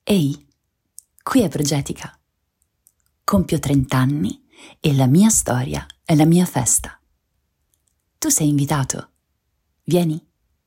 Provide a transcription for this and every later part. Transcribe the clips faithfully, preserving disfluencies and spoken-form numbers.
Ehi, qui è Progetica. Compio trent'anni e la mia storia è la mia festa. Tu sei invitato. Vieni.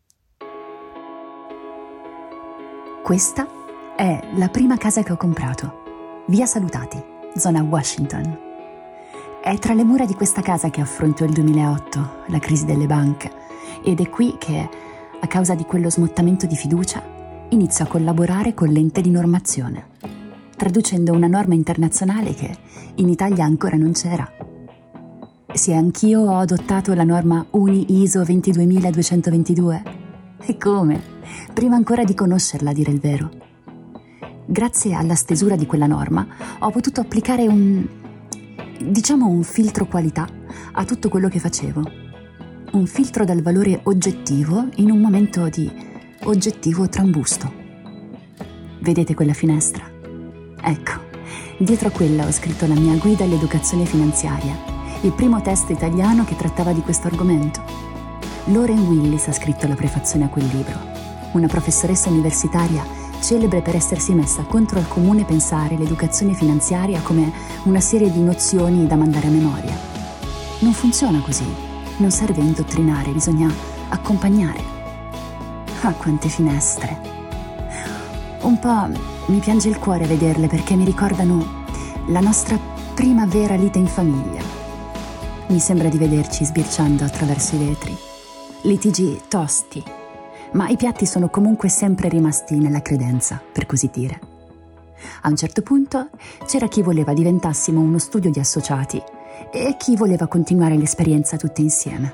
Questa è la prima casa che ho comprato, via Salutati, zona Washington. È tra le mura di questa casa che affronto il duemilaotto, la crisi delle banche, ed è qui che, a causa di quello smottamento di fiducia, inizio a collaborare con l'ente di normazione, traducendo una norma internazionale che in Italia ancora non c'era. Sì, anch'io ho adottato la norma UNI I S O ventiduemiladuecentoventidue. E come? Prima ancora di conoscerla, a dire il vero. Grazie alla stesura di quella norma ho potuto applicare un, diciamo un filtro qualità a tutto quello che facevo. Un filtro dal valore oggettivo in un momento di oggettivo trambusto. Vedete quella finestra? Ecco, dietro a quella ho scritto la mia guida all'educazione finanziaria, il primo testo italiano che trattava di questo argomento. Lauren Willis ha scritto la prefazione a quel libro, una professoressa universitaria celebre per essersi messa contro il comune pensare l'educazione finanziaria come una serie di nozioni da mandare a memoria. Non funziona così, non serve indottrinare, bisogna accompagnare. Ah, quante finestre! Un po' mi piange il cuore a vederle perché mi ricordano la nostra prima vera lite in famiglia. Mi sembra di vederci sbirciando attraverso i vetri. Litigi tosti, ma i piatti sono comunque sempre rimasti nella credenza, per così dire. A un certo punto c'era chi voleva diventassimo uno studio di associati e chi voleva continuare l'esperienza tutte insieme.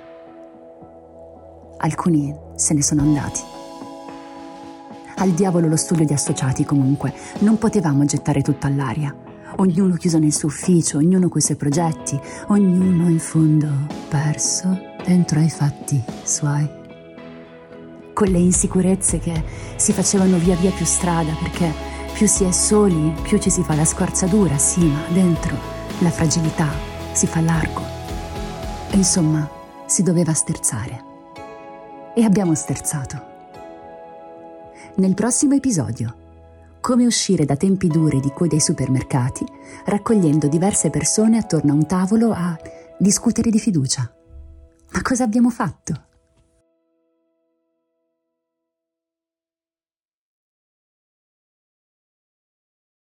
Alcuni se ne sono andati. Al diavolo lo studio di associati comunque, non potevamo gettare tutto all'aria. Ognuno chiuso nel suo ufficio, ognuno coi suoi progetti, ognuno in fondo perso dentro ai fatti suoi. Con le insicurezze che si facevano via via più strada, perché più si è soli, più ci si fa la squarciatura, sì, ma dentro la fragilità si fa largo. E insomma, si doveva sterzare. E abbiamo sterzato. Nel prossimo episodio, come uscire da tempi duri di code ai supermercati, raccogliendo diverse persone attorno a un tavolo a discutere di fiducia. Ma cosa abbiamo fatto?